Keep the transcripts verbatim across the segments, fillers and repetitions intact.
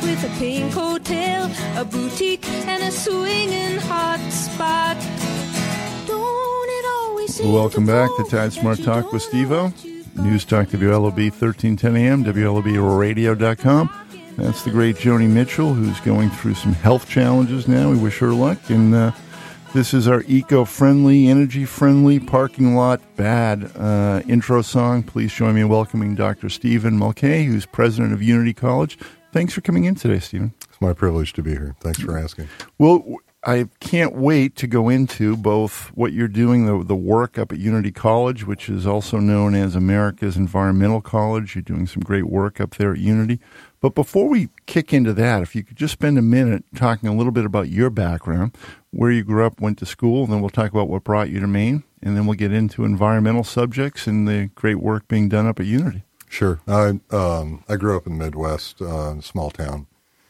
with a pink hotel, a boutique, and a swinging hot spot. Don't it always seem Welcome to back go to Tide that Smart you Talk with don't Steve-O. want you News Talk W L O B thirteen ten a.m., W L O B radio dot com. That's the great Joni Mitchell, who's going through some health challenges now. We wish her luck. And uh, this is our eco-friendly, energy-friendly, parking lot bad uh, intro song. Please join me in welcoming Doctor Stephen Mulcahy, who's president of Unity College. Thanks for coming in today, Stephen. It's my privilege to be here. Thanks for asking. Well, I can't wait to go into both what you're doing, the, the work up at Unity College, which is also known as America's Environmental College. You're doing some great work up there at Unity. But before we kick into that, if you could just spend a minute talking a little bit about your background, where you grew up, went to school, and then we'll talk about what brought you to Maine, and then we'll get into environmental subjects and the great work being done up at Unity. Sure. I um, I grew up in the Midwest, uh, in a small town.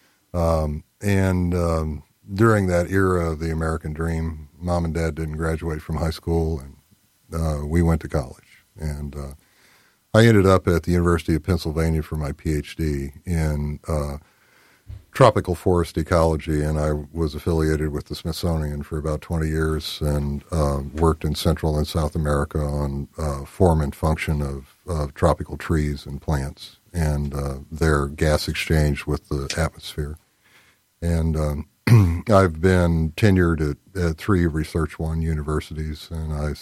Um, and um, during that era of the American dream, Mom and Dad didn't graduate from high school, and uh, we went to college. And uh, I ended up at the University of Pennsylvania for my P H D in uh, tropical forest ecology, and I was affiliated with the Smithsonian for about twenty years and uh, worked in Central and South America on uh, form and function of, of tropical trees and plants and uh, their gas exchange with the atmosphere. And um, I've been tenured at, at three Research One universities, and I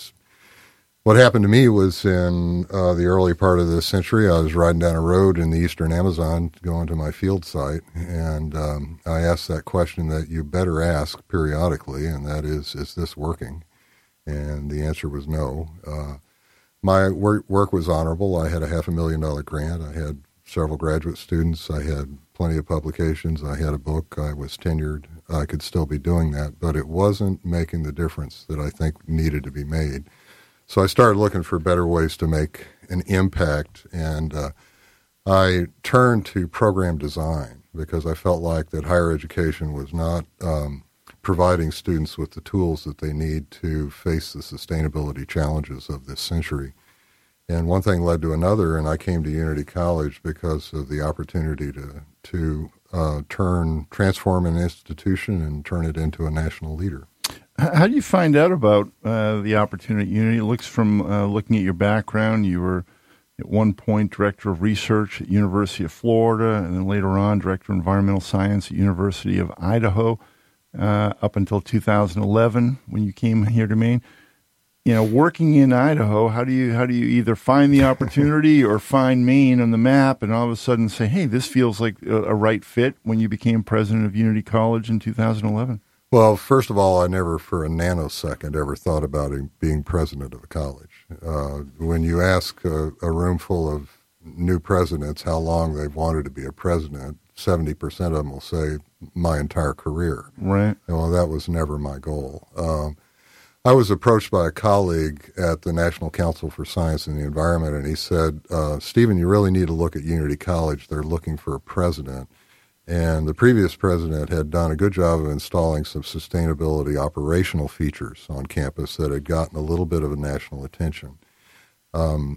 What happened to me was in uh, the early part of this century, I was riding down a road in the eastern Amazon going to my field site, and um, I asked that question that you better ask periodically, and that is, is this working? And the answer was no. Uh, my work, work was honorable. I had a half a million dollar grant. I had several graduate students. I had plenty of publications. I had a book. I was tenured. I could still be doing that, but it wasn't making the difference that I think needed to be made. So I started looking for better ways to make an impact, and uh, I turned to program design because I felt like that higher education was not um, providing students with the tools that they need to face the sustainability challenges of this century. And one thing led to another, and I came to Unity College because of the opportunity to to uh, turn, transform an institution and turn it into a national leader. How do you find out about uh, the opportunity at Unity? It looks from uh, looking at your background, you were at one point director of research at University of Florida, and then later on director of environmental science at University of Idaho, uh, up until two thousand eleven when you came here to Maine. You know, working in Idaho, how do you how do you either find the opportunity or find Maine on the map, and all of a sudden say, "Hey, this feels like a, a right fit"? When you became president of Unity College in two thousand eleven. Well, first of all, I never for a nanosecond ever thought about being president of a college. Uh, when you ask a, a room full of new presidents how long they've wanted to be a president, seventy percent of them will say, my entire career. Right. And, well, that was never my goal. Um, I was approached by a colleague at the National Council for Science and the Environment, and he said, uh, Stephen, you really need to look at Unity College. They're looking for a president. And the previous president had done a good job of installing some sustainability operational features on campus that had gotten a little bit of a national attention. Um,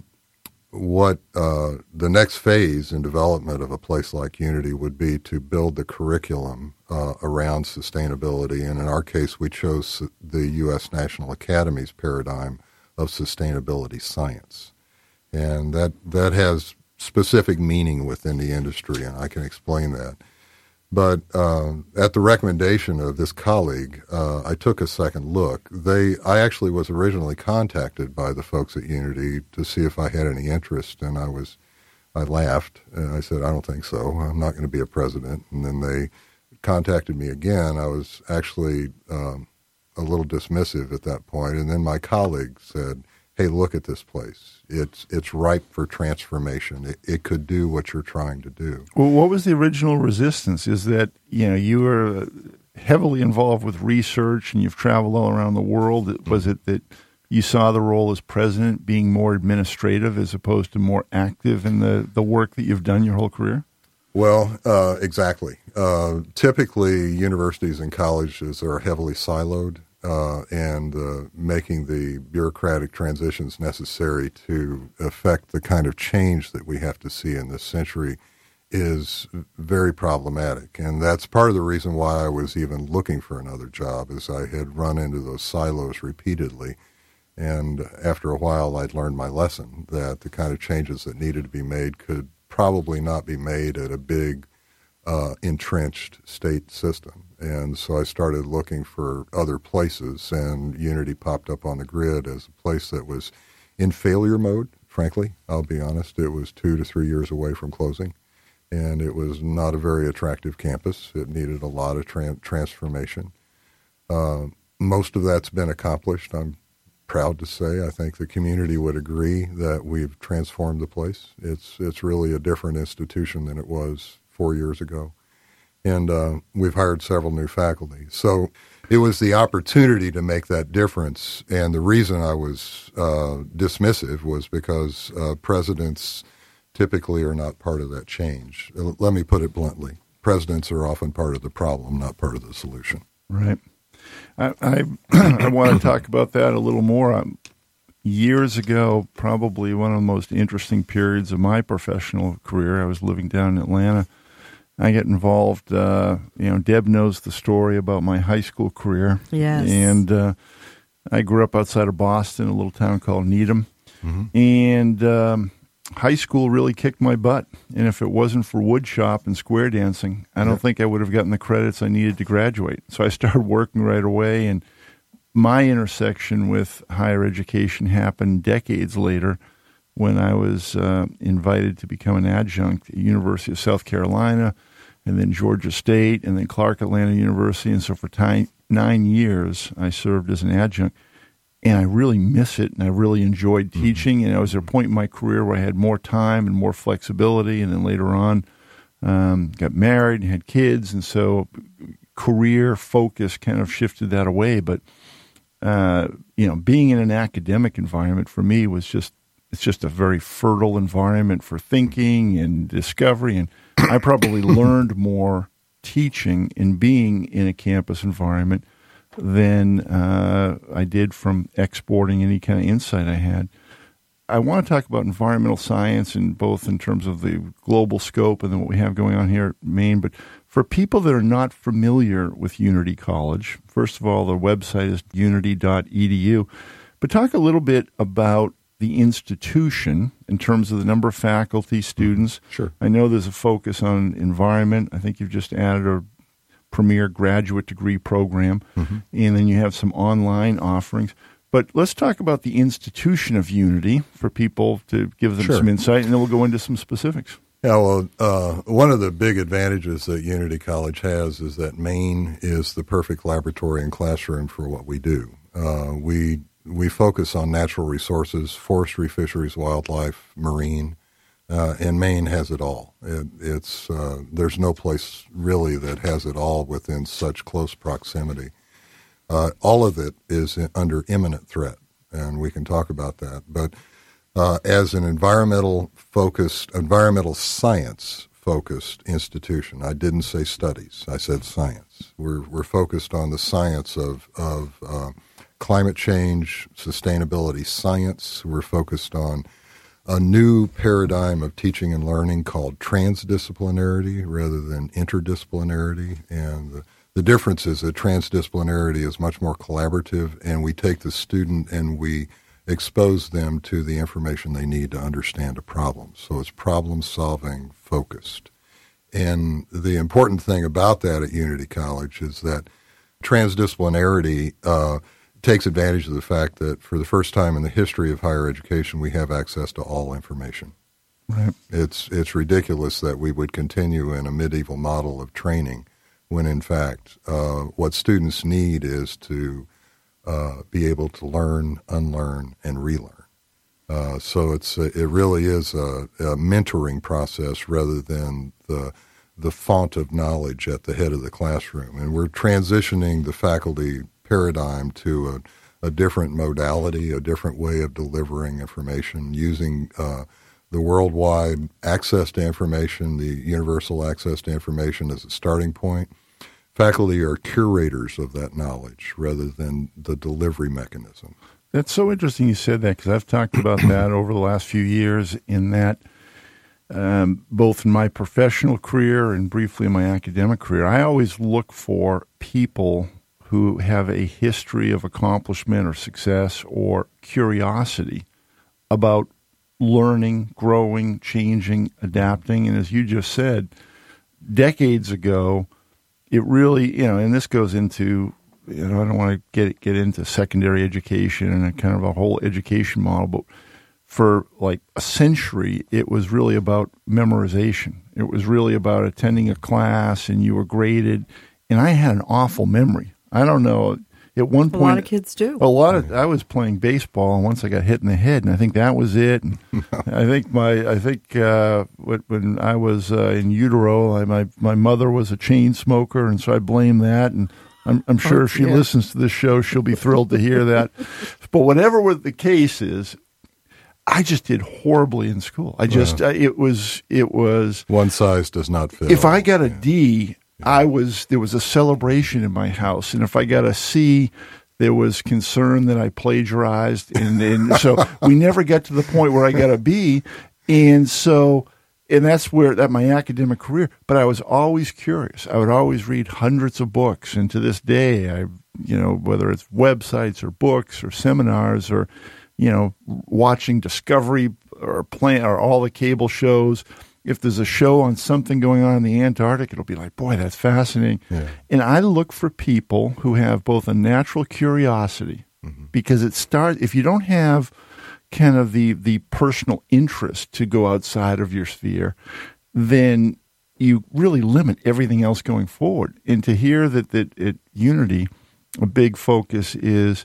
what uh, the next phase in development of a place like Unity would be to build the curriculum uh, around sustainability. And in our case, we chose the U S National Academy's paradigm of sustainability science. And that, that has specific meaning within the industry, and I can explain that. But uh, at the recommendation of this colleague, uh, I took a second look. They, I actually was originally contacted by the folks at Unity to see if I had any interest, and I was, I laughed, and I said, I don't think so. I'm not going to be a president. And then they contacted me again. I was actually um, a little dismissive at that point, and then my colleague said, hey, look at this place. It's it's ripe for transformation. It, it could do what you're trying to do. Well, what was the original resistance? Is that, you know, you were heavily involved with research and you've traveled all around the world. Was it that you saw the role as president being more administrative as opposed to more active in the, the work that you've done your whole career? Well, uh, exactly. Uh, typically, universities and colleges are heavily siloed. Uh, and uh, making the bureaucratic transitions necessary to affect the kind of change that we have to see in this century is very problematic. And that's part of the reason why I was even looking for another job, is I had run into those silos repeatedly. And after a while, I'd learned my lesson that the kind of changes that needed to be made could probably not be made at a big, uh, entrenched state system. And so I started looking for other places, and Unity popped up on the grid as a place that was in failure mode, frankly. I'll be honest. It was two to three years away from closing, and it was not a very attractive campus. It needed a lot of tra- transformation. Uh, most of that's been accomplished, I'm proud to say. I think the community would agree that we've transformed the place. It's it's really a different institution than it was four years ago. And uh, we've hired several new faculty. So it was the opportunity to make that difference. And the reason I was uh, dismissive was because uh, presidents typically are not part of that change. Let me put it bluntly. Presidents are often part of the problem, not part of the solution. Right. I I, I want to talk about that a little more. Um, years ago, probably one of the most interesting periods of my professional career, I was living down in Atlanta. I get involved, uh, you know, Deb knows the story about my high school career. Yes. And uh, I grew up outside of Boston, a little town called Needham. Mm-hmm. And um, high school really kicked my butt. And if it wasn't for wood shop and square dancing, I don't yeah. think I would have gotten the credits I needed to graduate. So I started working right away. And my intersection with higher education happened decades later, when I was uh, invited to become an adjunct at University of South Carolina, and then Georgia State, and then Clark Atlanta University. And so for ty- nine years, I served as an adjunct. And I really miss it, and I really enjoyed teaching. And I was at a point in my career where I had more time and more flexibility. And then later on, um, got married and had kids. And so career focus kind of shifted that away. But, uh, you know, being in an academic environment for me was just, it's just a very fertile environment for thinking and discovery. And I probably learned more teaching and being in a campus environment than uh, I did from exporting any kind of insight I had. I want to talk about environmental science, in both in terms of the global scope and then what we have going on here at Maine. But for people that are not familiar with Unity College, first of all, their website is unity dot e d u. But talk a little bit about the institution in terms of the number of faculty, students. Sure. I know there's a focus on environment. I think you've just added a premier graduate degree program, mm-hmm. and then you have some online offerings. But let's talk about the institution of Unity for people to give them sure. some insight, and then we'll go into some specifics. Yeah, well, uh, one of the big advantages that Unity College has is that Maine is the perfect laboratory and classroom for what we do. Uh, we we focus on natural resources, forestry, fisheries, wildlife, marine, uh, and Maine has it all. It, it's uh, there's no place really that has it all within such close proximity. Uh, all of it is in, under imminent threat, and we can talk about that. But uh, as an environmental-focused, environmental science-focused institution, I didn't say studies. I said science. We're we're focused on the science of of uh, climate change, sustainability science. We're focused on a new paradigm of teaching and learning called transdisciplinarity rather than interdisciplinarity. And the, the difference is that transdisciplinarity is much more collaborative, and we take the student and we expose them to the information they need to understand a problem. So it's problem-solving focused. And the important thing about that at Unity College is that transdisciplinarity uh, takes advantage of the fact that for the first time in the history of higher education, we have access to all information. Right. It's it's ridiculous that we would continue in a medieval model of training when, in fact, uh, what students need is to uh, be able to learn, unlearn, and relearn. Uh, so it's a, it really is a, a mentoring process rather than the the font of knowledge at the head of the classroom. And we're transitioning the faculty paradigm to a, a different modality, a different way of delivering information, using uh, the worldwide access to information, the universal access to information as a starting point. Faculty are curators of that knowledge rather than the delivery mechanism. That's so interesting you said that, because I've talked about that over the last few years, in that um, both in my professional career and briefly in my academic career, I always look for people who have a history of accomplishment or success or curiosity about learning, growing, changing, adapting. And as you just said, decades ago, it really, you know, and this goes into, you know, I don't want to get get into secondary education and a kind of a whole education model, but for like a century, it was really about memorization. It was really about attending a class and you were graded. And I had an awful memory. I don't know. At one point, a lot of kids do. A lot of I was playing baseball, and once I got hit in the head, and I think that was it. And I think my I think uh, when I was uh, in utero, I, my my mother was a chain smoker, and so I blame that. And I'm, I'm sure oh, if she yeah. listens to this show, she'll be thrilled to hear that. But whatever the case is, I just did horribly in school. I just Wow. uh, it was it was One size does not fit. if I got a Yeah. D, I was there was a celebration in my house, and if I got a C, there was concern that I plagiarized, and, and so we never got to the point where I got a B, and so and that's where that my academic career. But I was always curious. I would always read hundreds of books, and to this day, I you know whether it's websites or books or seminars or you know watching Discovery or playing or all the cable shows. If there's a show on something going on in the Antarctic, it'll be like, boy, that's fascinating. Yeah. And I look for people who have both a natural curiosity, mm-hmm. because it starts, if you don't have kind of the, the personal interest to go outside of your sphere, then you really limit everything else going forward. And to hear that, that at Unity, a big focus is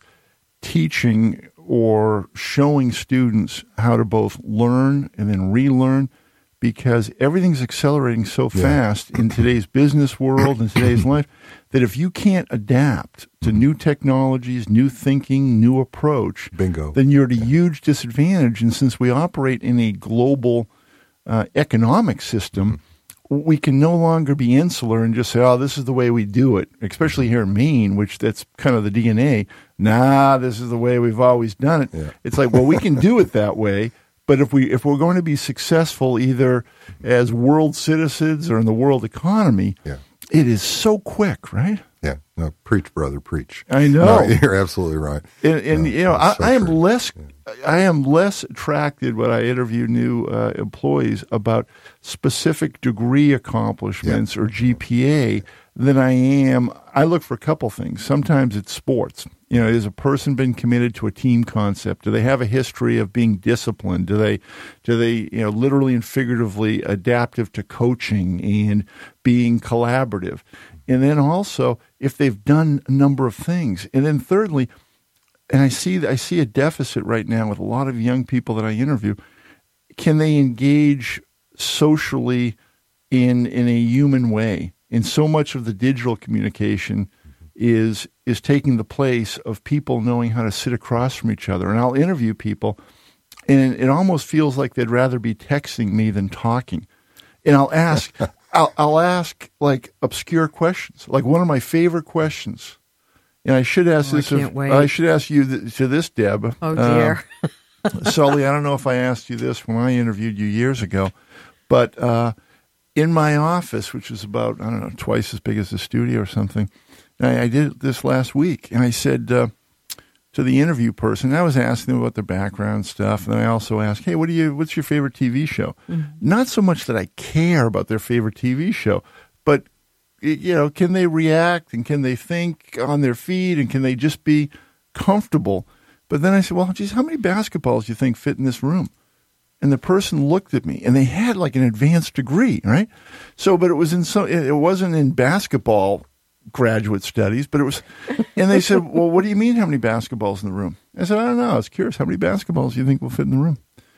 teaching or showing students how to both learn and then relearn, because everything's accelerating so Yeah. fast in today's business world and today's life that if you can't adapt to new technologies, new thinking, new approach, Bingo. then you're at a huge disadvantage. And since we operate in a global uh, economic system, we can no longer be insular and just say, oh, this is the way we do it, especially here in Maine, which that's kind of the D N A. Nah, this is the way we've always done it. Yeah. It's like, well, we can do it that way. But if we if we're going to be successful either as world citizens or in the world economy, Yeah. it is so quick, right? Yeah. No, preach, brother, preach. I know. No, you're absolutely right. And, and No, you know, I, that's so I am true. less I am less attracted when I interview new uh, employees about specific degree accomplishments or G P A than I am. I look for a couple things. Sometimes it's sports. You know, has a person been committed to a team concept? Do they have a history of being disciplined? Do they, do they, you know, literally and figuratively adaptive to coaching and being collaborative? And then also, if they've done a number of things. And then thirdly, and I see I see a deficit right now with a lot of young people that I interview, can they engage socially in in a human way? And so much of the digital communication is is taking the place of people knowing how to sit across from each other. And I'll interview people, and it almost feels like they'd rather be texting me than talking. And I'll ask, I'll, I'll ask like obscure questions. Like one of my favorite questions, and I should ask Oh, I this. can't of, wait. I should ask you th- to this, Deb. Oh, dear. Uh, Sully, I don't know if I asked you this when I interviewed you years ago, but uh, in my office, which is about, I don't know, twice as big as the studio or something, I, I did this last week, and I said uh, to the interview person, I was asking them about their background stuff, and I also asked, hey, what do you? What's your favorite T V show? Mm-hmm. Not so much that I care about their favorite T V show, but, you know, can they react, and can they think on their feet, and can they just be comfortable? But then I said, well, geez, how many basketballs do you think fit in this room? And the person looked at me, and they had like an advanced degree, right? So, but it was in so it wasn't in basketball graduate studies, but it was, and they said, well, what do you mean how many basketballs in the room? I said, I don't know. I was curious. How many basketballs do you think will fit in the room?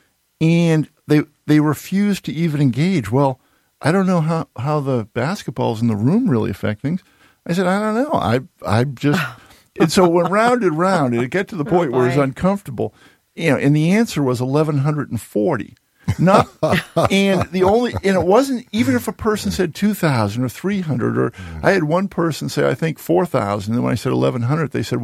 And they they refused to even engage. Well, I don't know how, how the basketballs in the room really affect things. I said, I don't know. I I just, and so it went round and round, and it got to the point where it was uncomfortable. You know, and the answer was eleven forty. Not, and the only, and it wasn't, even if a person said two thousand or three hundred, or I had one person say, I think four thousand. And when I said eleven hundred, they said, well,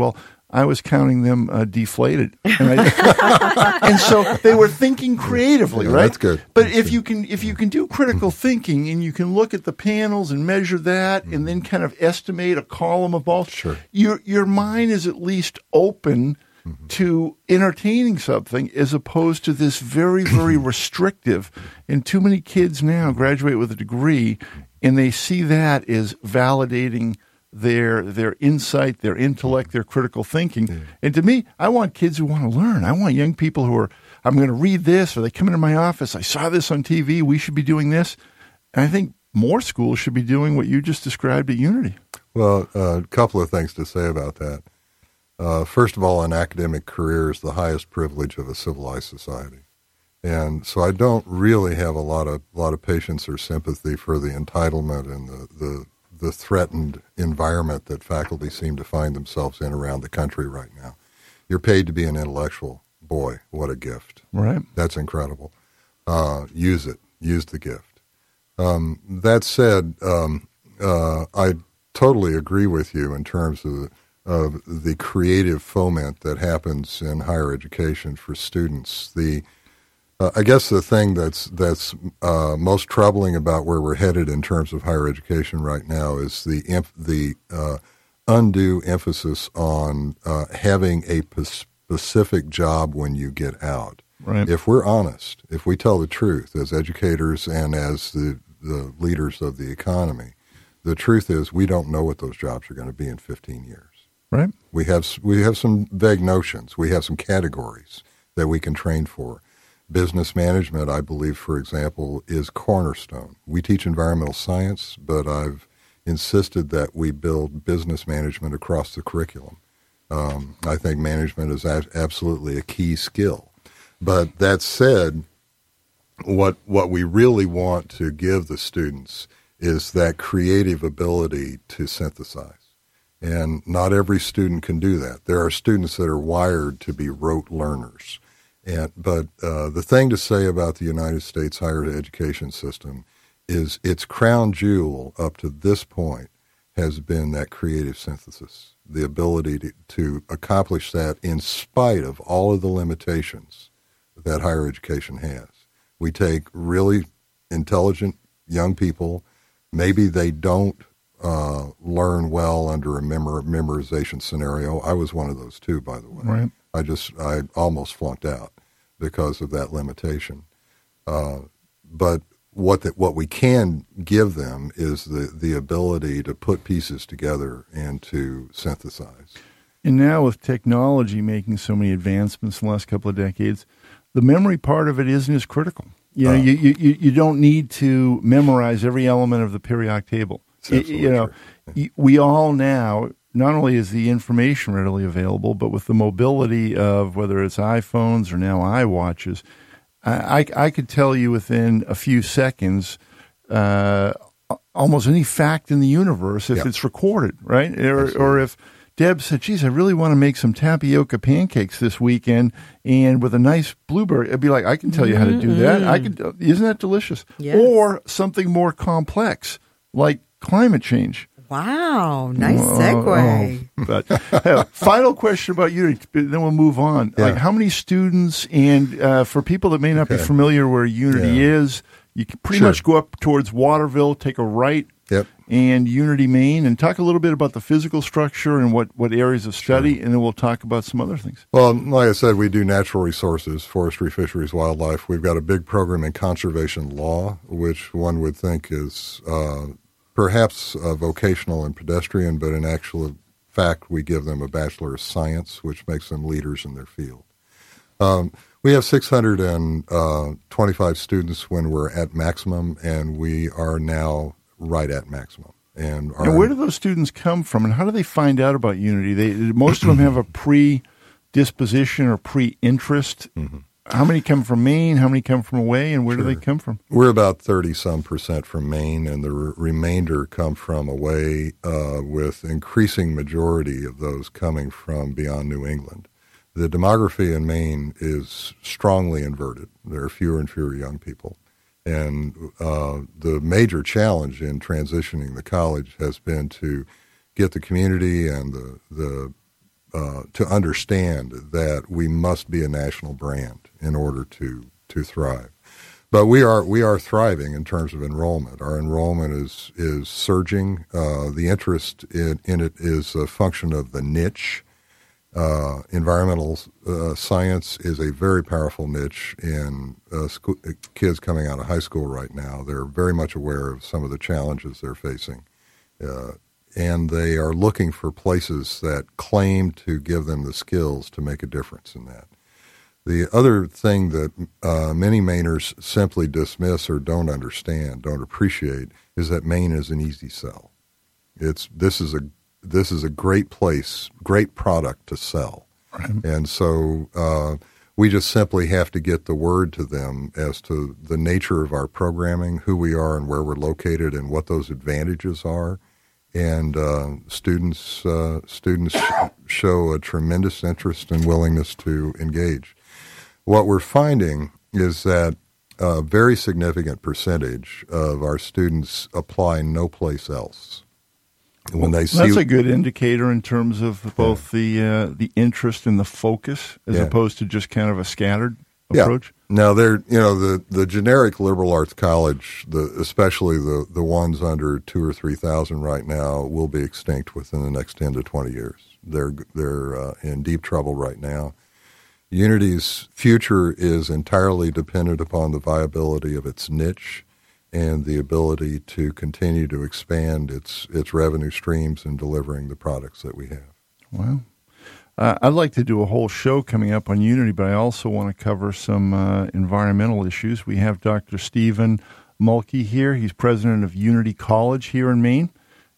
I was counting them uh, deflated, and, I, and so they were thinking creatively, Yeah, right? that's good. But That's if good. you can, if you can do critical thinking, and you can look at the panels and measure that, and then kind of estimate a column of balls, Sure. your your mind is at least open mm-hmm. to entertaining something, as opposed to this very very restrictive. And too many kids now graduate with a degree, and they see that as validating their their insight, their intellect, their critical thinking. Yeah. And to me, I want kids who want to learn. I want young people who are, I'm going to read this, or they come into my office, I saw this on T V, we should be doing this. And I think more schools should be doing what you just described at Unity. Well, a uh, couple of things to say about that. Uh, first of all, an academic career is the highest privilege of a civilized society. And so I don't really have a lot of lot of patience or sympathy for the entitlement and the, the the threatened environment that faculty seem to find themselves in around the country right now. You're paid to be an intellectual. Boy, what a gift. Right. That's incredible. Uh, use it. Use the gift. Um, that said, um, uh, I totally agree with you in terms of, of the creative foment that happens in higher education for students. The Uh, I guess the thing that's that's uh, most troubling about where we're headed in terms of higher education right now is the imp- the uh, undue emphasis on uh, having a p- specific job when you get out. Right. If we're honest, if we tell the truth as educators and as the, the leaders of the economy, the truth is we don't know what those jobs are going to be in fifteen years. Right. We have we have some vague notions. We have some categories that we can train for. Business management, I believe, for example, is cornerstone. We teach environmental science, but I've insisted that we build business management across the curriculum. Um, I think management is a- absolutely a key skill. But that said, what what we really want to give the students is that creative ability to synthesize. And not every student can do that. There are students that are wired to be rote learners. And, but uh, the thing to say about the United States higher education system is its crown jewel up to this point has been that creative synthesis, the ability to, to accomplish that in spite of all of the limitations that higher education has. We take really intelligent young people, maybe they don't uh, learn well under a memor- memorization scenario. I was one of those too, by the way. Right. I just, I almost flunked out because of that limitation. Uh, but what the, what we can give them is the, the ability to put pieces together and to synthesize. And now with technology making so many advancements in the last couple of decades, the memory part of it isn't as critical. You know, uh, you, you, you don't need to memorize every element of the periodic table. You, you know, yeah. We all now, not only is the information readily available, but with the mobility of whether it's iPhones or now iWatches, I, I, I could tell you within a few seconds uh, almost any fact in the universe if yep. it's recorded, right? Or, or if Deb said, geez, I really want to make some tapioca pancakes this weekend and with a nice blueberry, it'd be like, I can tell you how to do that. I could, isn't that delicious? Yes. Or something more complex like climate change. Wow, nice segue. Oh, oh. But uh, final question about Unity, then we'll move on. Yeah. Like, how many students, and uh, for people that may not okay. be familiar where Unity yeah. is, you can pretty sure. much go up towards Waterville, take a right, yep. and Unity, Maine, and talk a little bit about the physical structure and what, what areas of study, sure. and then we'll talk about some other things. Well, like I said, we do natural resources, forestry, fisheries, wildlife. We've got a big program in conservation law, which one would think is uh, perhaps uh, vocational and pedestrian, but in actual fact, we give them a Bachelor of Science, which makes them leaders in their field. Um, we have six hundred twenty-five students when we're at maximum, and we are now right at maximum. And, and where do those students come from, and how do they find out about Unity? They most of them have a predisposition or pre-interest. Mm-hmm. How many come from Maine? How many come from away? And where sure. do they come from? We're about thirty-some percent from Maine, and the re- remainder come from away, uh, with increasing majority of those coming from beyond New England. The demography in Maine is strongly inverted. There are fewer and fewer young people. And uh, the major challenge in transitioning the college has been to get the community and the, the uh, to understand that we must be a national brand in order to to thrive. But we are we are thriving in terms of enrollment. Our enrollment is is surging. Uh, the interest in, in it is a function of the niche. Uh, environmental uh, science is a very powerful niche in uh, school, kids coming out of high school right now. They're very much aware of some of the challenges they're facing, uh, and they are looking for places that claim to give them the skills to make a difference in that. The other thing that uh, many Mainers simply dismiss or don't understand, don't appreciate, is that Maine is an easy sell. It's this is a This is a great place, great product to sell. Right. And so uh, we just simply have to get the word to them as to the nature of our programming, who we are and where we're located and what those advantages are. And uh, students uh, students show a tremendous interest and willingness to engage. What we're finding is that a very significant percentage of our students apply no place else. When they see, that's a good indicator in terms of both yeah. the uh, the interest and the focus, as yeah. opposed to just kind of a scattered approach. Yeah. Now, they're you know the, the generic liberal arts college, the especially the, the ones under two or three thousand right now, will be extinct within the next ten to twenty years. They're they're uh, in deep trouble right now. Unity's future is entirely dependent upon the viability of its niche and the ability to continue to expand its its revenue streams in delivering the products that we have. Wow. Uh, I'd like to do a whole show coming up on Unity, but I also want to cover some uh, environmental issues. We have Doctor Stephen Mulkey here. He's president of Unity College here in Maine.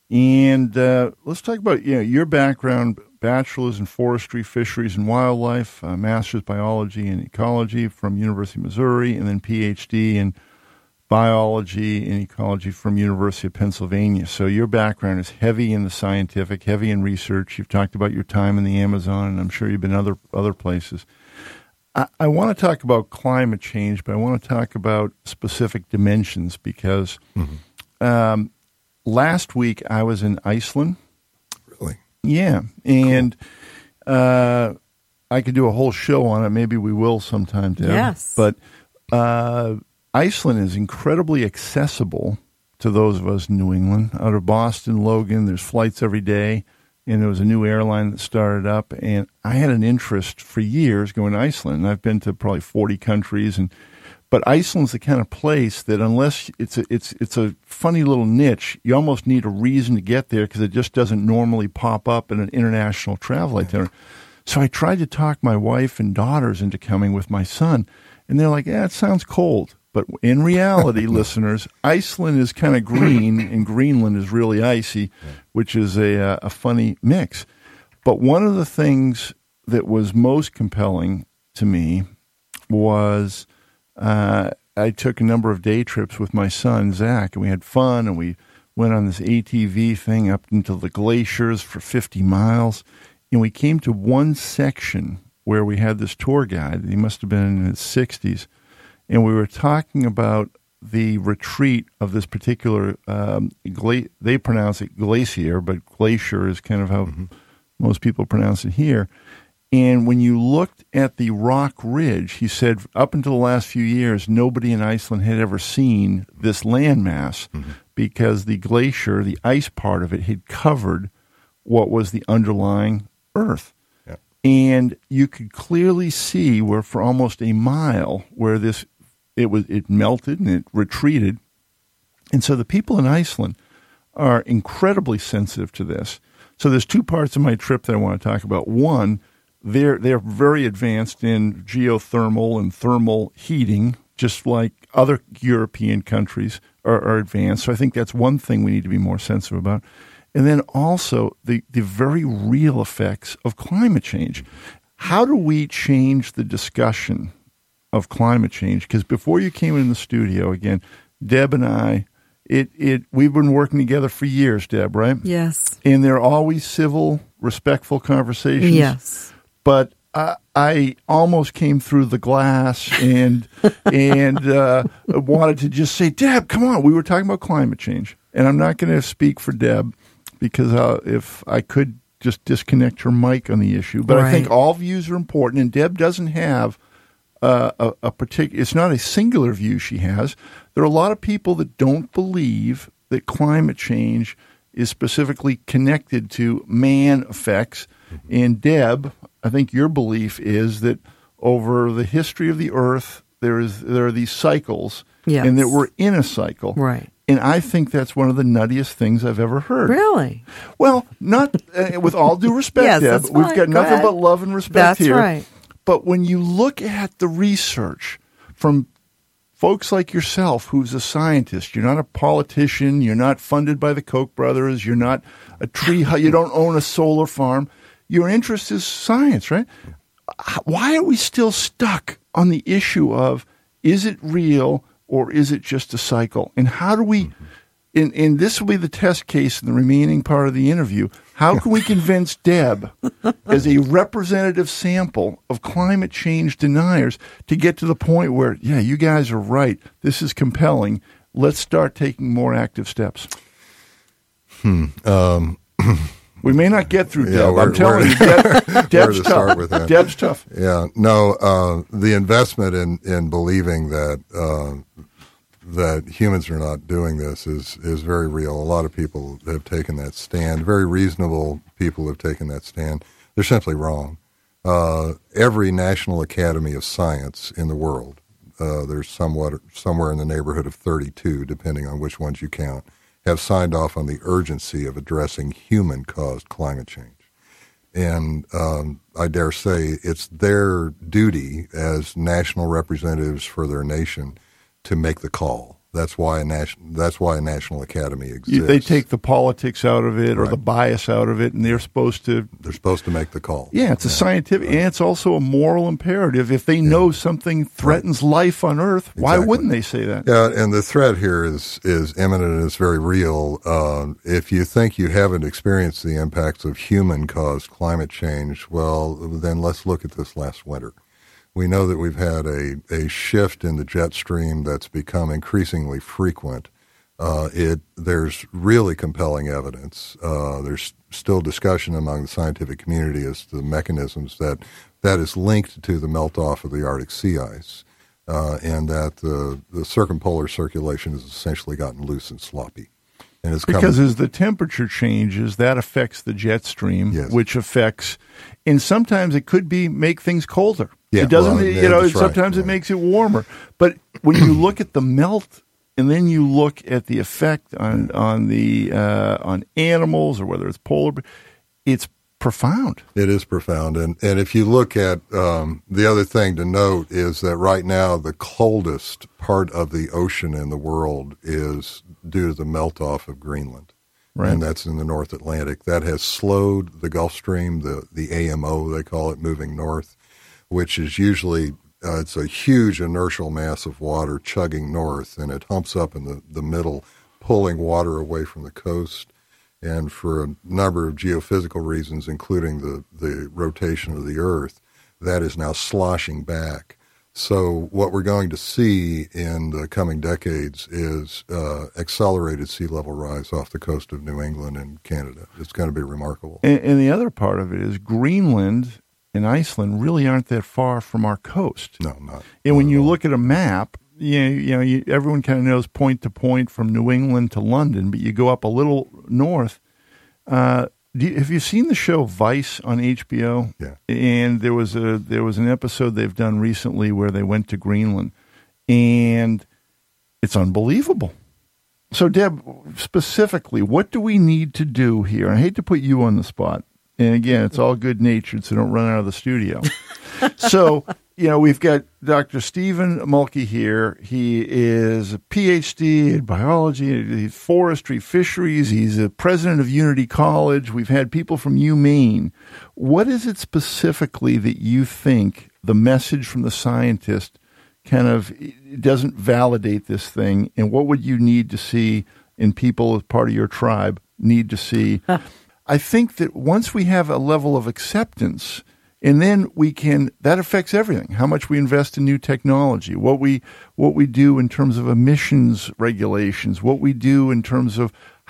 And uh, let's talk about you know, your background, bachelor's in forestry, fisheries, and wildlife, uh, master's biology and ecology from University of Missouri, and then P H D in biology and ecology from University of Pennsylvania. So your background is heavy in the scientific, heavy in research. You've talked about your time in the Amazon, and I'm sure you've been other other places. I, I want to talk about climate change, but I want to talk about specific dimensions because mm-hmm. um, last week I was in Iceland. Really? Yeah, and cool. uh, I could do a whole show on it. Maybe we will sometime, Deb. Yes. But uh, Iceland is incredibly accessible to those of us in New England. Out of Boston, Logan, there's flights every day, and there was a new airline that started up, and I had an interest for years going to Iceland. And I've been to probably forty countries, and but Iceland's the kind of place that unless it's a, it's it's a funny little niche, you almost need a reason to get there because it just doesn't normally pop up in an international travel itinerary. So I tried to talk my wife and daughters into coming with my son, and they're like, "Yeah, it sounds cold." But in reality, listeners, Iceland is kind of green and Greenland is really icy, which is a, a funny mix. But one of the things that was most compelling to me was uh, I took a number of day trips with my son, Zach, and we had fun, and we went on this A T V thing up into the glaciers for fifty miles. And we came to one section where we had this tour guide. He must have been in his sixties. And we were talking about the retreat of this particular, um, gla- they pronounce it glacier, but glacier is kind of how mm-hmm. most people pronounce it here. And when you looked at the rock ridge, he said up until the last few years, nobody in Iceland had ever seen this landmass mm-hmm. because the glacier, the ice part of it, had covered what was the underlying earth. Yeah. And you could clearly see where for almost a mile where this It was it melted and it retreated. And so the people in Iceland are incredibly sensitive to this. So there's two parts of my trip that I want to talk about. One, they're they're very advanced in geothermal and thermal heating, just like other European countries are, are advanced. So I think that's one thing we need to be more sensitive about. And then also the, the very real effects of climate change. How do we change the discussion of climate change? Because before you came in the studio, again, Deb and I, it it we've been working together for years, Deb, right? Yes. And they're always civil, respectful conversations. Yes. But I, I almost came through the glass and and uh, wanted to just say, Deb, come on. We were talking about climate change, and I'm not going to speak for Deb because uh, if I could just disconnect her mic on the issue. But Right. I think all views are important, and Deb doesn't have uh, a, a particular. It's not a singular view she has. There are a lot of people that don't believe that climate change is specifically connected to man effects. And Deb, I think your belief is that over the history of the Earth, there is there are these cycles, Yes. and that we're in a cycle. Right. And I think that's one of the nuttiest things I've ever heard. Really? Well, not uh, with all due respect, Yes, Deb. that's We've fine. got Go nothing ahead. but love and respect That's here. right. But when you look at the research from folks like yourself, who's a scientist, you're not a politician, you're not funded by the Koch brothers, you're not a tree, you don't own a solar farm. Your interest is science, right? Why are we still stuck on the issue of is it real or is it just a cycle? And how do we, and, and this will be the test case in the remaining part of the interview, how can we convince Deb as a representative sample of climate change deniers to get to the point where, yeah, you guys are right, this is compelling, let's start taking more active steps? Hmm. Um, we may not get through Deb. Yeah, I'm telling you, Deb, Deb's to tough. start with that. Deb's tough. Yeah, no, uh, the investment in, in believing that uh, that humans are not doing this is, is very real. A lot of people have taken that stand. Very reasonable people have taken that stand. They're simply wrong. Uh, every National Academy of Science in the world, uh, there's somewhat somewhere in the neighborhood of thirty-two, depending on which ones you count, have signed off on the urgency of addressing human-caused climate change. And um, I dare say it's their duty as national representatives for their nation to make the call. That's why a nation, That's why a National Academy exists. You, they take the politics out of it or Right. the bias out of it, and they're supposed to. They're supposed to make the call. Yeah, it's a Yeah. scientific, and it's also a moral imperative. If they know something threatens life on Earth, why Exactly. wouldn't they say that? Yeah, and the threat here is is imminent and it's very real. Um, if you think you haven't experienced the impacts of human-caused climate change, well, then let's look at this last winter. We know that we've had a, a shift in the jet stream that's become increasingly frequent. Uh, it there's really compelling evidence. Uh, there's still discussion among the scientific community as to the mechanisms that that is linked to the melt-off of the Arctic sea ice. Uh, and that the, the circumpolar circulation has essentially gotten loose and sloppy. And it's Because coming, as the temperature changes, that affects the jet stream, Yes. which affects, and sometimes it could be make things colder. Yeah, it doesn't, well, you yeah, know, that's right, sometimes it right. makes it warmer. But when you look at the melt, and then you look at the effect on on the uh, on animals, or whether it's polar, it's profound. it is profound. And, and if you look at um, the other thing to note is that right now the coldest part of the ocean in the world is due to the melt-off of Greenland. Right. And that's in the North Atlantic. That has slowed the Gulf Stream, the, the A M O, they call it, moving north, which is usually, uh, it's a huge inertial mass of water chugging north, and it humps up in the, the middle, pulling water away from the coast. And for a number of geophysical reasons, including the, the rotation of the Earth, that is now sloshing back. So what we're going to see in the coming decades is uh, accelerated sea level rise off the coast of New England and Canada. It's going to be remarkable. And, and the other part of it is Greenland and Iceland really aren't that far from our coast. No, not. And when not you at all. look at a map, you know, you know you, everyone kind of knows point to point from New England to London, but you go up a little north. Uh, do you, have you seen the show Vice on H B O? Yeah. And there was a there was an episode they've done recently where they went to Greenland, and it's unbelievable. So, Deb, specifically, what do we need to do here? I hate to put you on the spot. And again, it's all good-natured, so don't run out of the studio. So, you know, we've got Doctor Stephen Mulkey here. He is a P H D in biology, forestry, fisheries. He's a president of Unity College. We've had people from UMaine. What is it specifically that you think the message from the scientist kind of doesn't validate this thing? And what would you need to see in people as part of your tribe need to see? I think that once we have a level of acceptance, and then we can, that affects everything. How much we invest in new technology, what we what we do in terms of emissions regulations, what we do in terms of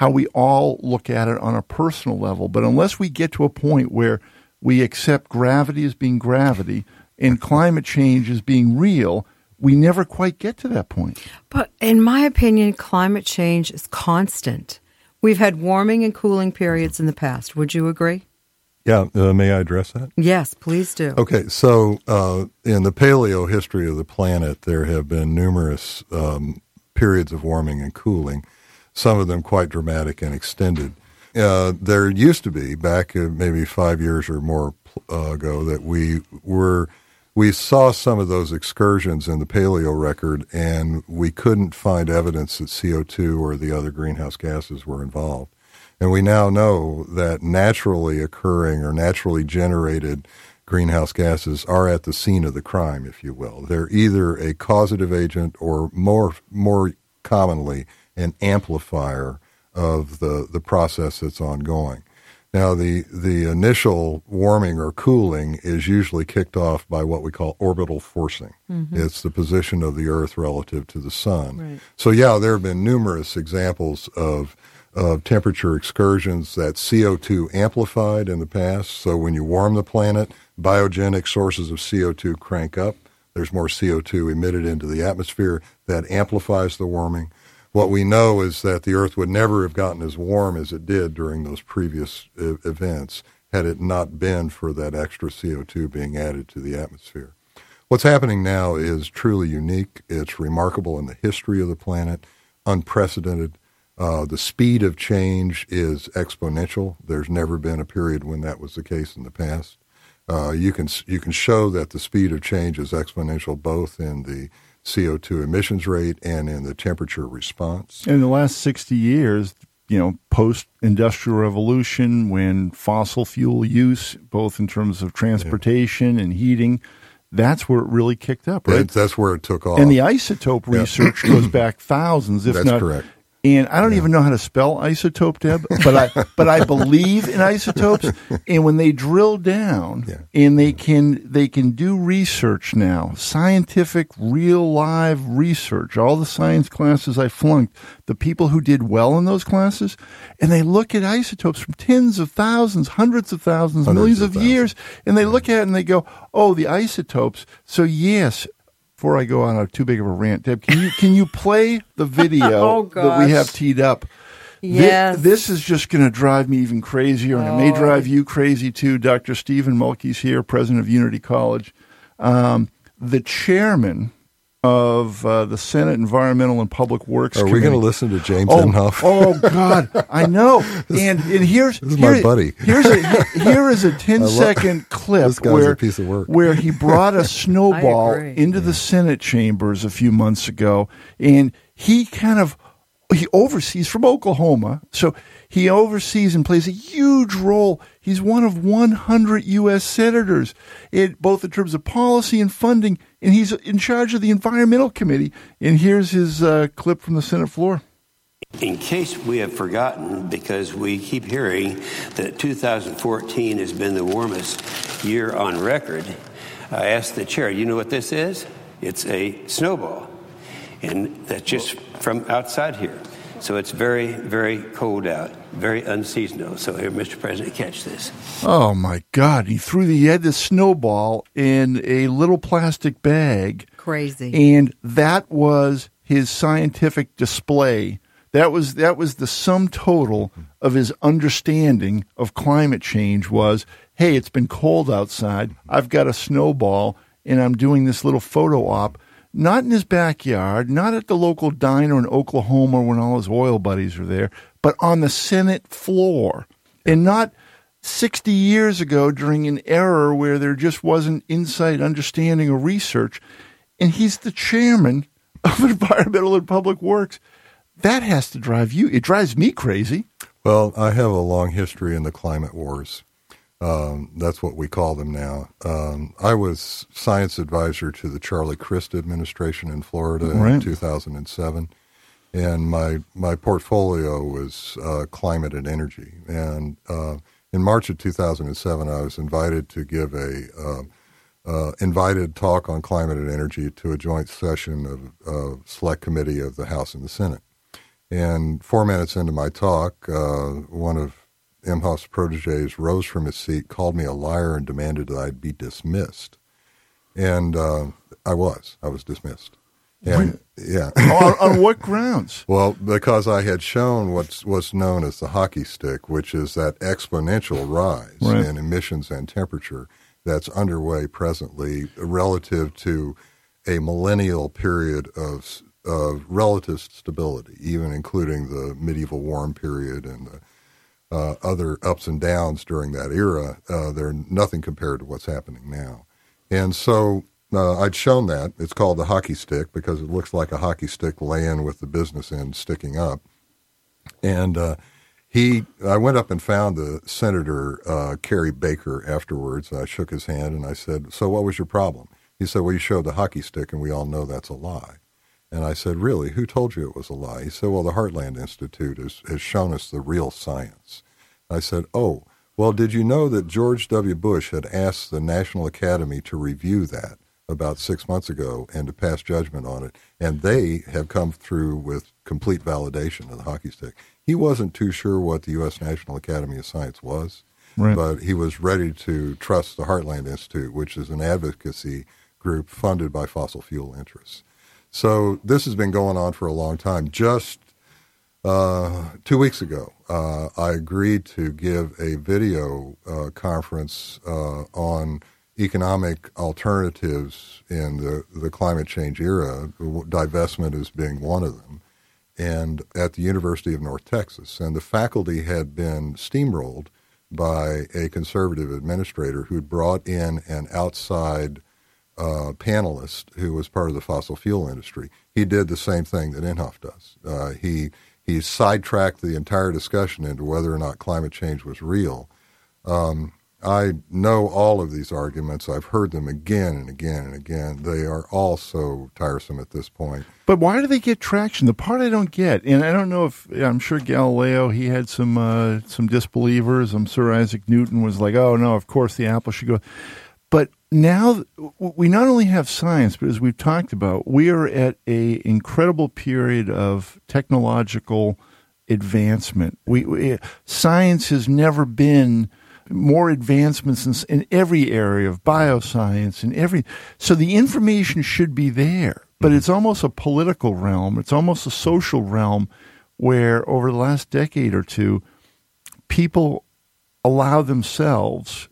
how we all look at it on a personal level. But unless we get to a point where we accept gravity as being gravity and climate change as being real, we never quite get to that point. But in my opinion, climate change is constant. We've had warming and cooling periods in the past. Would you agree? Yeah, uh, may I address that? Yes, please do. Okay, so uh, in the paleo history of the planet, there have been numerous um, periods of warming and cooling, some of them quite dramatic and extended. Uh, there used to be, back uh, maybe five years or more uh, ago, that we were we saw some of those excursions in the paleo record, and we couldn't find evidence that C O two or the other greenhouse gases were involved. And we now know that naturally occurring or naturally generated greenhouse gases are at the scene of the crime, if you will. They're either a causative agent or more more commonly an amplifier of the, the process that's ongoing. Now, the, the initial warming or cooling is usually kicked off by what we call orbital forcing. Mm-hmm. It's the position of the Earth relative to the sun. Right. So, yeah, there have been numerous examples of of temperature excursions that C O two amplified in the past. So when you warm the planet, biogenic sources of C O two crank up. There's more C O two emitted into the atmosphere that amplifies the warming. What we know is that the Earth would never have gotten as warm as it did during those previous e- events had it not been for that extra C O two being added to the atmosphere. What's happening now is truly unique. It's remarkable in the history of the planet, unprecedented. Uh, the speed of change is exponential. There's never been a period when that was the case in the past. Uh, you can you can show that the speed of change is exponential both in the C O two emissions rate and in the temperature response. In the last sixty years, you know, post-industrial revolution, when fossil fuel use, both in terms of transportation yeah. and heating, that's where it really kicked up, right? That's, that's where it took off. And the isotope yeah. research goes back thousands, if that's not. Correct. And I don't yeah. even know how to spell isotope, Deb, but I but I believe in isotopes. And when they drill down yeah. and they can they can do research now, scientific, real live research, all the science classes I flunked, the people who did well in those classes, and they look at isotopes from tens of thousands, hundreds of thousands, hundreds millions of, of years, and they look at it and they go, oh, the isotopes. So yes. Before I go on a too big of a rant, Deb, can you can you play the video oh, that we have teed up? Yes. This, this is just going to drive me even crazier, and oh. it may drive you crazy too. Doctor Stephen Mulkey's here, president of Unity College. Um, the chairman of uh, the Senate Environmental and Public Works Are Committee. we going to listen to James oh, Inhofe? Oh, God, I know. And and here's this is here, my buddy. Here's a, here is a ten-second clip this guy's where, a piece of work. where he brought a snowball into yeah. the Senate chambers a few months ago, and he kind of he oversees from Oklahoma, so he oversees and plays a huge role. He's one of one hundred U S senators, it, both in terms of policy and funding, and he's in charge of the Environmental Committee. And here's his uh, clip from the Senate floor. In case we have forgotten, because we keep hearing that two thousand fourteen has been the warmest year on record, I asked the chair, you know what this is? It's a snowball. And that's just from outside here. So it's very, very cold out, very unseasonal. So here, Mister President, catch this. Oh, my God. He threw the, he had this snowball in a little plastic bag. Crazy. And that was his scientific display. That was that was the sum total of his understanding of climate change was, hey, it's been cold outside. I've got a snowball, and I'm doing this little photo op. Not in his backyard, not at the local diner in Oklahoma when all his oil buddies are there, but on the Senate floor. And not sixty years ago during an era where there just wasn't insight, understanding, or research. And he's the chairman of Environmental and Public Works. That has to drive you. It drives me crazy. Well, I have a long history in the climate wars. Um, that's what we call them now. Um, I was science advisor to the Charlie Crist administration in Florida right. in two thousand seven, and my my portfolio was uh, climate and energy. And uh, in March of two thousand seven, I was invited to give a uh, uh, invited talk on climate and energy to a joint session of uh, select committee of the House and the Senate. And four minutes into my talk, uh, one of Imhoff's proteges rose from his seat, called me a liar, and demanded that I be dismissed. And uh, I was. I was dismissed. And, yeah. on, on what grounds? Well, because I had shown what's what's known as the hockey stick, which is that exponential rise right. in emissions and temperature that's underway presently relative to a millennial period of, of relative stability, even including the medieval warm period and the uh, other ups and downs during that era. Uh, they're nothing compared to what's happening now. And so uh, I'd shown that. It's called the hockey stick because it looks like a hockey stick laying with the business end sticking up. And uh, he, I went up and found the Senator uh, Kerry Baker afterwards. I shook his hand and I said, "So what was your problem?" He said, "Well, you showed the hockey stick and we all know that's a lie." And I said, "Really? Who told you it was a lie?" He said, "Well, the Heartland Institute has, has shown us the real science." I said, "Oh, well, did you know that George W. Bush had asked the National Academy to review that about six months ago and to pass judgment on it? And they have come through with complete validation of the hockey stick." He wasn't too sure what the U S National Academy of Science was, right. but he was ready to trust the Heartland Institute, which is an advocacy group funded by fossil fuel interests. So this has been going on for a long time. Just uh, two weeks ago, uh, I agreed to give a video uh, conference uh, on economic alternatives in the, the climate change era, divestment as being one of them, and at the University of North Texas. And the faculty had been steamrolled by a conservative administrator who'd brought in an outside uh, panelist who was part of the fossil fuel industry. He did the same thing that Imhoff does. Uh, he he sidetracked the entire discussion into whether or not climate change was real. Um, I know all of these arguments. I've heard them again and again and again. They are all so tiresome at this point. But why do they get traction? The part I don't get, and I don't know if, I'm sure Galileo, he had some uh, some disbelievers. I'm sure Isaac Newton was like, oh, no, of course the apple should go. But now we not only have science, but as we've talked about, we are at an incredible period of technological advancement. We, we science has never been more advancements in, in every area of bioscience and every. So the information should be there, but it's almost a political realm. It's almost a social realm where over the last decade or two, people allow themselves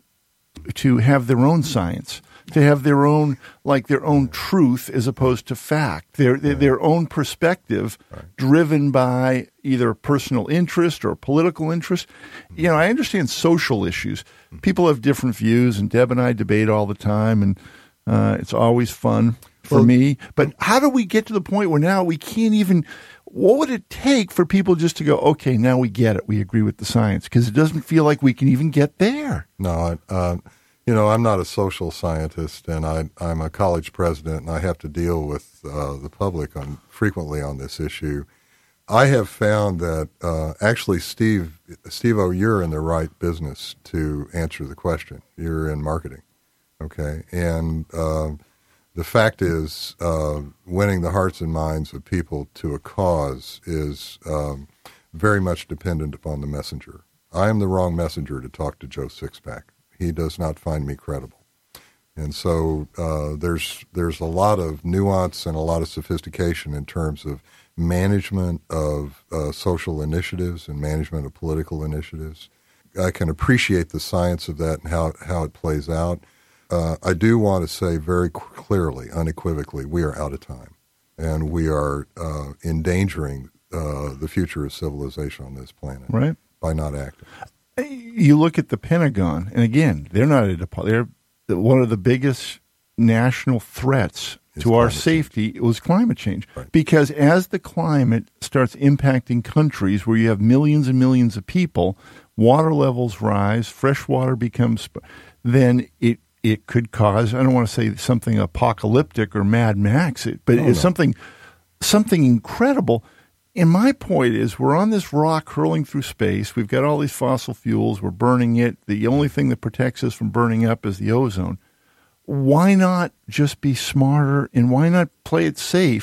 to have their own science, to have their own, like their own truth as opposed to fact, their their, their own perspective right. driven by either personal interest or political interest. You know, I understand social issues. People have different views, and Deb and I debate all the time, and uh, it's always fun for well, me. But how do we get to the point where now we can't even – what would it take for people just to go, okay, now we get it, we agree with the science? Because it doesn't feel like we can even get there. No, uh, you know, I'm not a social scientist, and I, I'm a college president, and I have to deal with uh, the public on frequently on this issue. I have found that uh, actually, Steve, Steve-O, you're in the right business to answer the question. You're in marketing, okay? And uh, the fact is, uh, winning the hearts and minds of people to a cause is um, very much dependent upon the messenger. I am the wrong messenger to talk to Joe Sixpack. He does not find me credible. And so uh, there's there's a lot of nuance and a lot of sophistication in terms of management of uh, social initiatives and management of political initiatives. I can appreciate the science of that and how, how it plays out. Uh, I do want to say very clearly, unequivocally, we are out of time. And we are uh, endangering uh, the future of civilization on this planet right. by not acting. You look at the Pentagon, and again, they're not a they're one of the biggest national threats it's to our safety change. was climate change. Right. Because as the climate starts impacting countries where you have millions and millions of people, water levels rise, fresh water becomes, then it it could cause, I don't want to say something apocalyptic or Mad Max, it, but oh, it's no. something something incredible. And my point is, we're on this rock hurling through space. We've got all these fossil fuels. We're burning it. The only thing that protects us from burning up is the ozone. Why not just be smarter, and why not play it safe?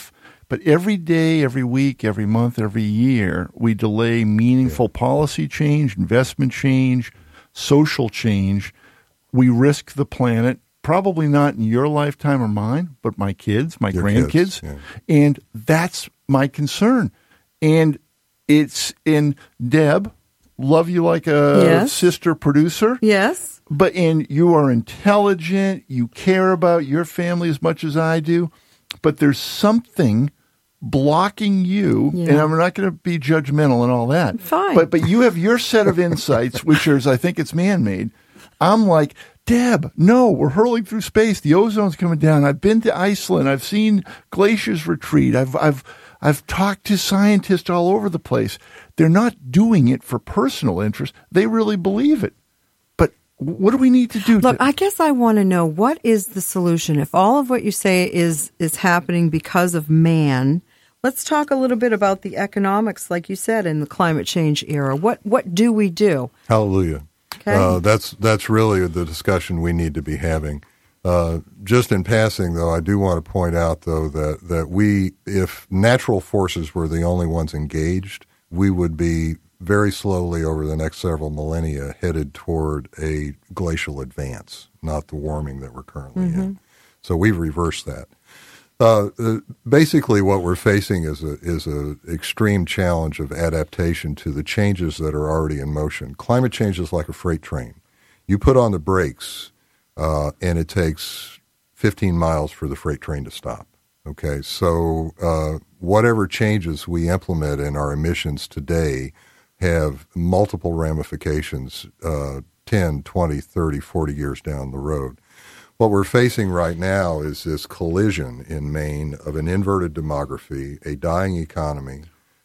But every day, every week, every month, every year, we delay meaningful yeah. policy change, investment change, social change. We risk the planet, probably not in your lifetime or mine, but my kids, my your grandkids. Kids, yeah. And that's my concern. And it's in Deb, love you like a yes. sister producer. Yes. But and you are intelligent, you care about your family as much as I do, but there's something blocking you, yeah. and I'm not going to be judgmental and all that. Fine. But but you have your set of insights, which is, I think it's man-made. I'm like, Deb, no, we're hurling through space. The ozone's coming down. I've been to Iceland. I've seen glaciers retreat. I've I've I've talked to scientists all over the place. They're not doing it for personal interest. They really believe it. But what do we need to do? Look, to- I guess I want to know, what is the solution? If all of what you say is is happening because of man, let's talk a little bit about the economics, like you said, in the climate change era. What what do we do? Hallelujah. Okay. Uh, that's that's really the discussion we need to be having. Uh, just in passing, though, I do want to point out, though, that, that we, if natural forces were the only ones engaged, we would be very slowly over the next several millennia headed toward a glacial advance, not the warming that we're currently mm-hmm. in. So we've reversed that. Uh, uh, basically, what we're facing is a is a extreme challenge of adaptation to the changes that are already in motion. Climate change is like a freight train. You put on the brakes, uh, and it takes fifteen miles for the freight train to stop. Okay, so uh, whatever changes we implement in our emissions today have multiple ramifications uh, ten, twenty, thirty, forty years down the road. What we're facing right now is this collision in Maine of an inverted demography, a dying economy,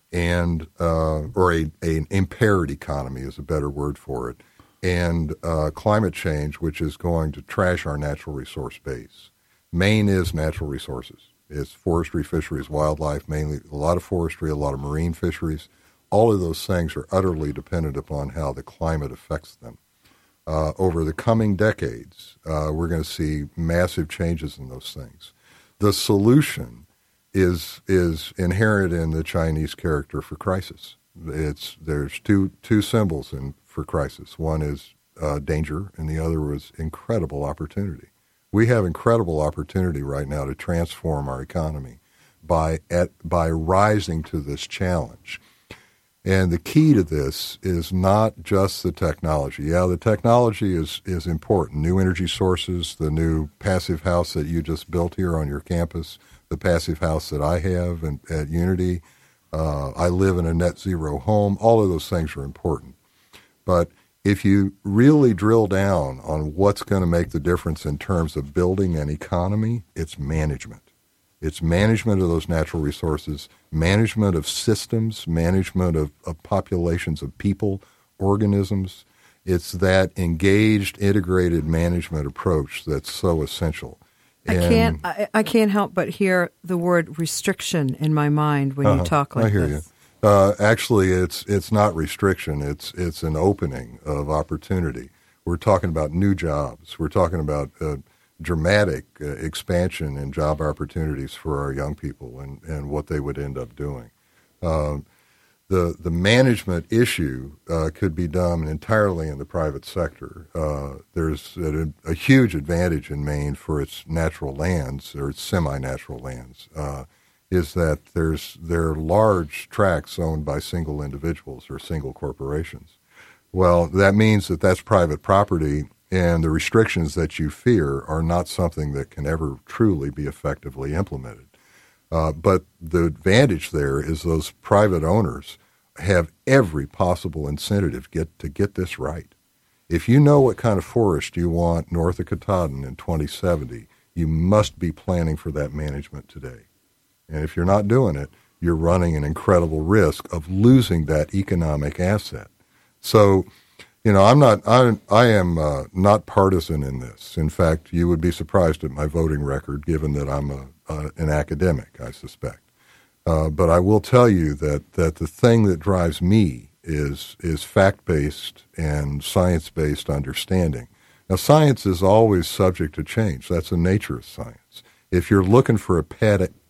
and uh, or a, a, an impaired economy is a better word for it, and uh, climate change, which is going to trash our natural resource base. Maine is natural resources. It's forestry, fisheries, wildlife, mainly a lot of forestry, a lot of marine fisheries. All of those things are utterly dependent upon how the climate affects them. Uh, over the coming decades, uh, we're going to see massive changes in those things. The solution is is inherent in the Chinese character for crisis. It's there's two two symbols in for crisis. One is uh, danger, and the other was incredible opportunity. We have incredible opportunity right now to transform our economy by at by rising to this challenge. And the key to this is not just the technology. Yeah, the technology is, is important. New energy sources, the new passive house that you just built here on your campus, the passive house that I have in, at Unity. Uh, I live in a net zero home. All of those things are important. But if you really drill down on what's going to make the difference in terms of building an economy, it's management. It's management of those natural resources, management of systems, management of, of populations of people, organisms. It's that engaged, integrated management approach that's so essential. I And, can't. I, I can't help but hear the word restriction in my mind when uh-huh, you talk like I hear this. you. Uh, actually, it's it's not restriction. It's it's an opening of opportunity. We're talking about new jobs. We're talking about uh, dramatic uh, expansion in job opportunities for our young people and, and what they would end up doing. Um, the the management issue uh, could be done entirely in the private sector. Uh, there's a, a huge advantage in Maine for its natural lands, or its semi-natural lands, uh, is that there's there are large tracts owned by single individuals or single corporations. Well, that means that that's private property, and the restrictions that you fear are not something that can ever truly be effectively implemented. Uh, but the advantage there is those private owners have every possible incentive get to get this right. If you know what kind of forest you want north of Katahdin in twenty seventy, you must be planning for that management today. And if you're not doing it, you're running an incredible risk of losing that economic asset. So, you know, I'm not, I, I am uh, not partisan in this. In fact, you would be surprised at my voting record, given that I'm a, uh, an academic, I suspect. Uh, but I will tell you that, that the thing that drives me is is fact-based and science-based understanding. Now, science is always subject to change. That's the nature of science. If you're looking for a pad-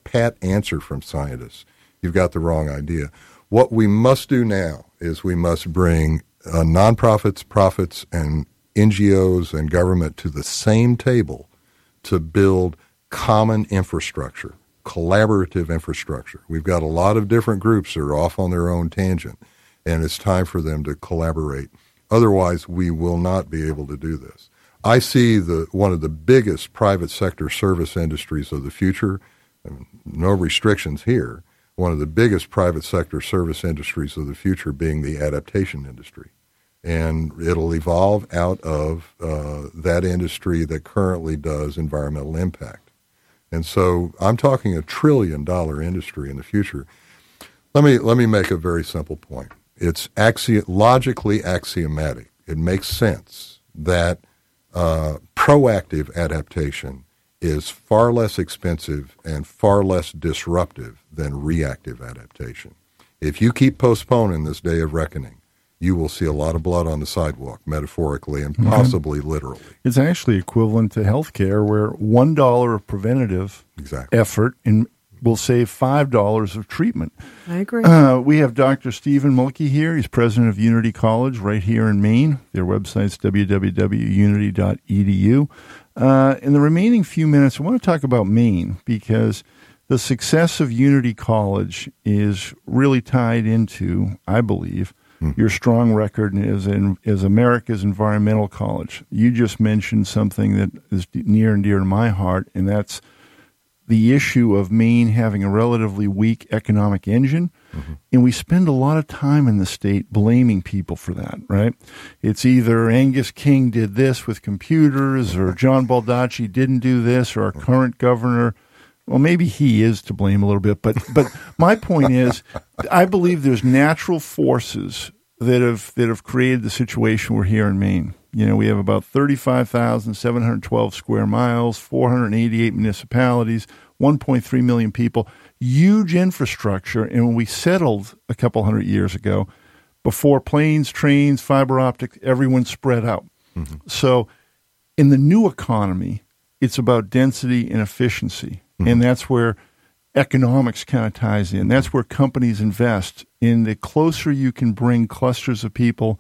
pat answer from scientists, you've got the wrong idea. What we must do now is we must bring uh, nonprofits, profits, and N G Os and government to the same table to build common infrastructure, collaborative infrastructure. We've got a lot of different groups that are off on their own tangent, and it's time for them to collaborate. Otherwise, we will not be able to do this. I see the one of the biggest private sector service industries of the future, no restrictions here, one of the biggest private sector service industries of the future being the adaptation industry. And it'll evolve out of uh, that industry that currently does environmental impact. And so I'm talking a trillion dollar industry in the future. Let me let me make a very simple point. It's axi- logically axiomatic. It makes sense that uh, proactive adaptation is far less expensive and far less disruptive than reactive adaptation. If you keep postponing this day of reckoning, you will see a lot of blood on the sidewalk, metaphorically and possibly mm-hmm. literally. It's actually equivalent to healthcare, where one dollar of preventative exactly. effort in, will save five dollars of treatment. I agree. Uh, we have Doctor Stephen Mulkey here. He's president of Unity College right here in Maine. Their website's w w w dot unity dot e d u. Uh, in the remaining few minutes, I want to talk about Maine, because the success of Unity College is really tied into, I believe, your strong record as, in, as America's environmental college. You just mentioned something that is near and dear to my heart, and that's the issue of Maine having a relatively weak economic engine. Mm-hmm. And we spend a lot of time in the state blaming people for that, right? It's either Angus King did this with computers, or John Baldacci didn't do this, or our current governor. Well, maybe he is to blame a little bit, but but my point is, I believe there's natural forces that have that have created the situation we're here in Maine. You know, we have about thirty-five thousand seven hundred twelve square miles, four hundred eighty-eight municipalities, one point three million people, huge infrastructure. And when we settled a couple hundred years ago, before planes, trains, fiber optics, everyone spread out. Mm-hmm. So in the new economy, it's about density and efficiency. Mm-hmm. And that's where economics kind of ties in. That's where companies invest. In the closer you can bring clusters of people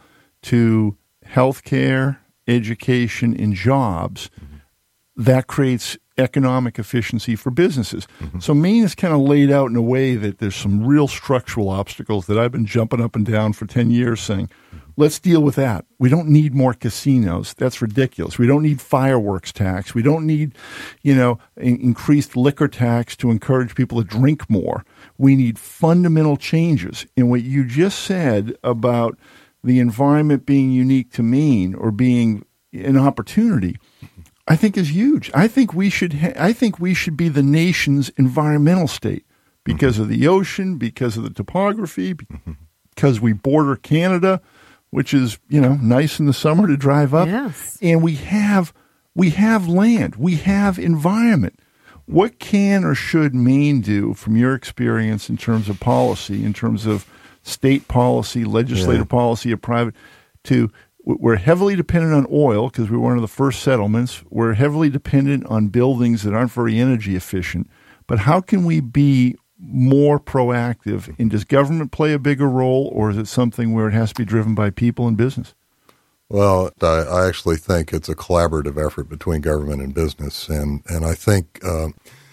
to healthcare, education, and jobs, mm-hmm. that creates economic efficiency for businesses. Mm-hmm. So Maine is kind of laid out in a way that there's some real structural obstacles that I've been jumping up and down for ten years saying, mm-hmm. let's deal with that. We don't need more casinos. That's ridiculous. We don't need fireworks tax. We don't need, you know, in- increased liquor tax to encourage people to drink more. We need fundamental changes. And what you just said about the environment being unique to Maine or being an opportunity, I think is huge. I think we should. Ha- I think we should be the nation's environmental state because mm-hmm. of the ocean, because of the topography, mm-hmm. because we border Canada, which is, you know, nice in the summer to drive up. Yes. And we have we have land, we have environment. What can or should Maine do, from your experience, in terms of policy, in terms of state policy, legislative yeah. policy, or private, to we're heavily dependent on oil because we're one of the first settlements. We're heavily dependent on buildings that aren't very energy efficient. But how can we be more proactive? And does government play a bigger role, or is it something where it has to be driven by people and business? Well, I, I actually think it's a collaborative effort between government and business. And, and I think uh,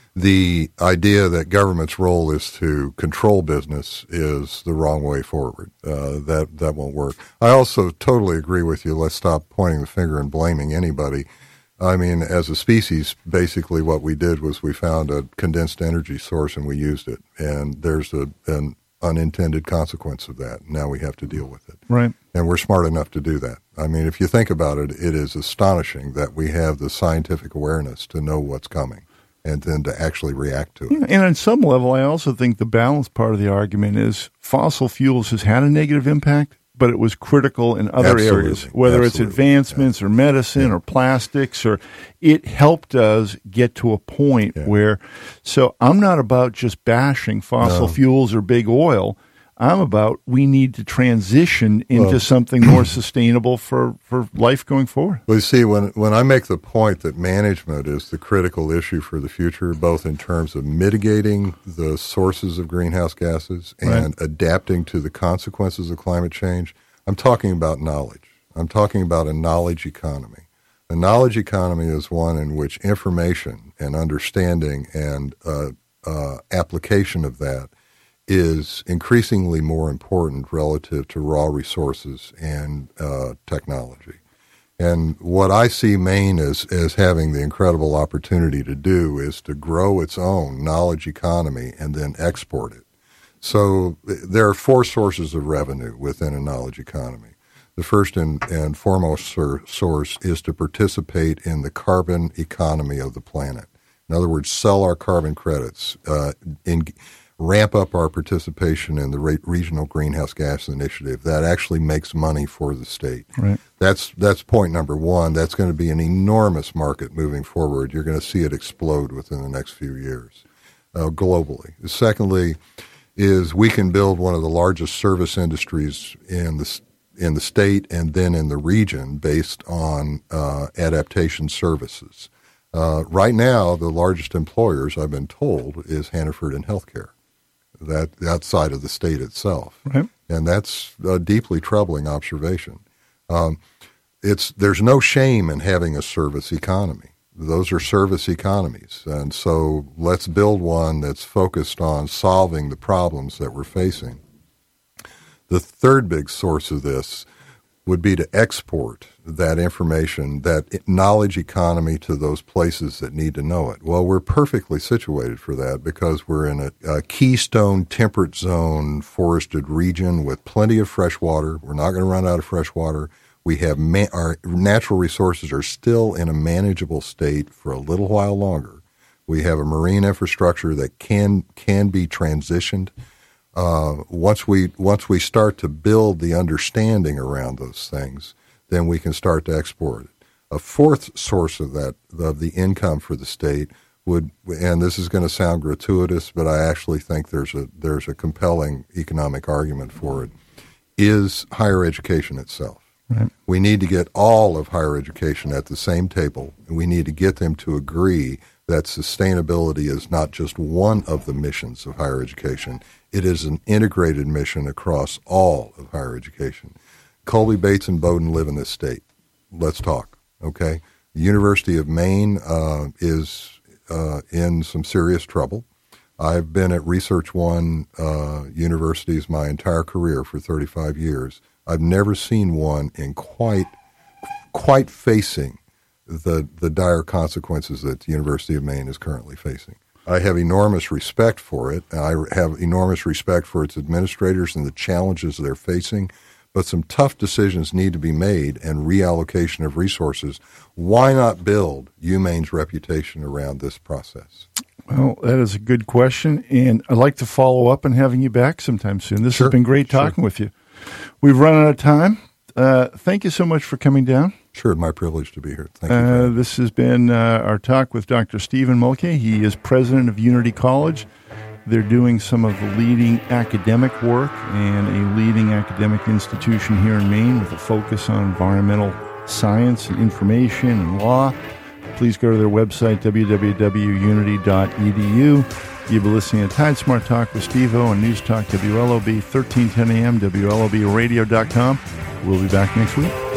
the idea that government's role is to control business is the wrong way forward. Uh, that that won't work. I also totally agree with you. Let's stop pointing the finger and blaming anybody. I mean, as a species, basically what we did was we found a condensed energy source and we used it. And there's a, an unintended consequence of that. Now we have to deal with it. Right. And we're smart enough to do that. I mean, if you think about it, it is astonishing that we have the scientific awareness to know what's coming and then to actually react to it. Yeah, and on some level, I also think the balanced part of the argument is fossil fuels has had a negative impact, but it was critical in other Absolutely. areas, whether Absolutely. it's advancements yeah. or medicine yeah. or plastics, or it helped us get to a point yeah. where, so I'm not about just bashing fossil no. fuels or big oil. I'm about we need to transition into Well, something more sustainable for, for life going forward. Well, you see, when, when I make the point that management is the critical issue for the future, both in terms of mitigating the sources of greenhouse gases and Right. adapting to the consequences of climate change, I'm talking about knowledge. I'm talking about a knowledge economy. A knowledge economy is one in which information and understanding and uh, uh, application of that is increasingly more important relative to raw resources and uh, technology. And what I see Maine as, as having the incredible opportunity to do is to grow its own knowledge economy and then export it. So there are four sources of revenue within a knowledge economy. The first and, and foremost sur- source is to participate in the carbon economy of the planet. In other words, sell our carbon credits, uh, in, ramp up our participation in the re- regional greenhouse gas initiative. That actually makes money for the state. Right. That's that's point number one. That's going to be an enormous market moving forward. You're going to see it explode within the next few years, uh, globally. Secondly, is we can build one of the largest service industries in the in the state and then in the region based on uh, adaptation services. Uh, right now, the largest employers, I've been told, is Hannaford and Healthcare, that outside of the state itself. Right. And that's a deeply troubling observation. Um, it's there's no shame in having a service economy. Those are service economies. And so let's build one that's focused on solving the problems that we're facing. The third big source of this would be to export that information, that knowledge economy to those places that need to know it. Well, we're perfectly situated for that because we're in a, a keystone temperate zone forested region with plenty of fresh water. We're not going to run out of fresh water. We have ma- our natural resources are still in a manageable state for a little while longer. We have a marine infrastructure that can can be transitioned. Uh, once we once we start to build the understanding around those things, then we can start to export it. A fourth source of that of the income for the state would, and this is going to sound gratuitous, but I actually think there's a there's a compelling economic argument for it, is higher education itself. Right. We need to get all of higher education at the same table, and we need to get them to agree that sustainability is not just one of the missions of higher education. It is an integrated mission across all of higher education. Colby, Bates, and Bowdoin live in this state. Let's talk, okay? The University of Maine uh, is uh, in some serious trouble. I've been at Research One uh, universities my entire career for thirty-five years. I've never seen one in quite quite facing the the dire consequences that the University of Maine is currently facing. I have enormous respect for it. I have enormous respect for its administrators and the challenges they're facing, but some tough decisions need to be made and reallocation of resources. Why not build UMaine's reputation around this process? Well, that is a good question, and I'd like to follow up on having you back sometime soon. This Sure, has been great talking sure. with you. We've run out of time. Uh, thank you so much for coming down. Sure, my privilege to be here. Thank you. for Uh, having me. this has been uh, our talk with Doctor Stephen Mulcahy. He is president of Unity College. They're doing some of the leading academic work and a leading academic institution here in Maine with a focus on environmental science and information and law. Please go to their website, w w w dot unity dot e d u. You've been listening to Tide Smart Talk with Steve-O on News Talk W L O B, thirteen ten a.m., W L O B radio dot com. We'll be back next week.